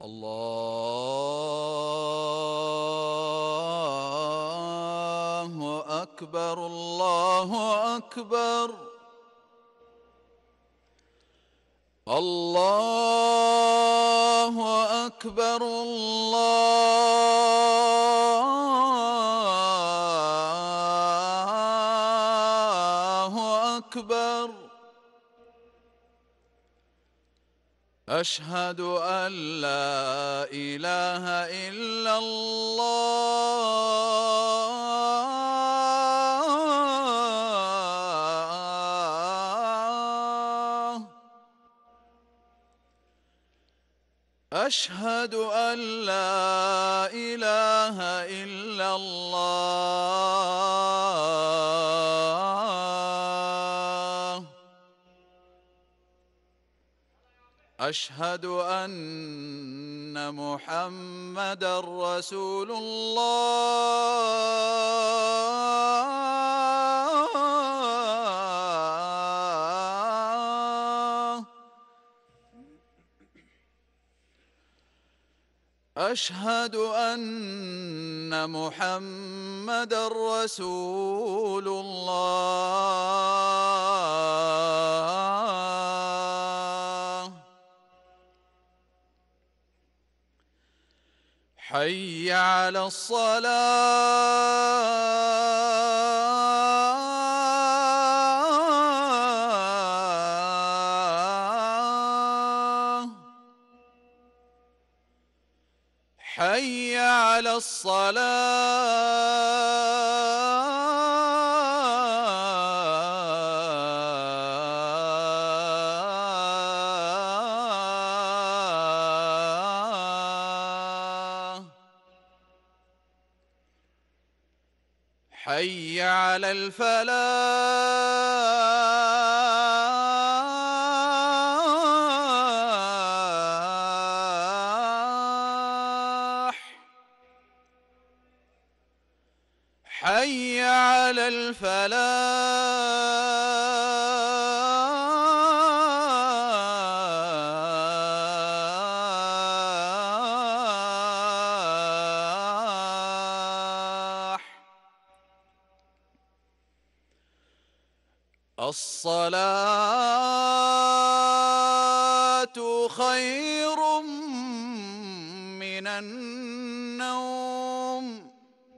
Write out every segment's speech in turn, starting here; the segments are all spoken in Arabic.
الله أكبر الله أكبر الله أكبر الله أكبر أشهد أن لا إله إلا الله أشهد أن لا إله إلا الله أشهد أن محمدًا رسول الله أشهد أن محمدًا رسول الله حي على الصلاة حي على الصلاة حي على الفلاح حي على الفلاح الصلاة خير من النوم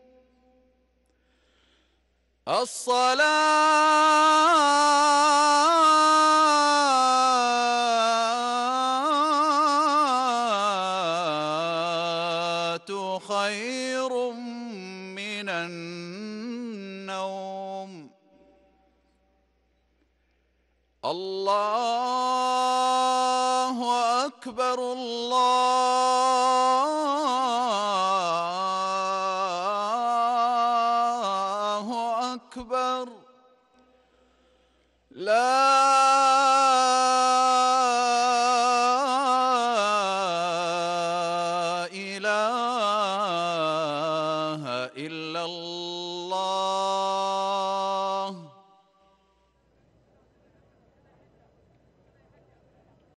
الصلاة خير من النوم الله أكبر الله أكبر لا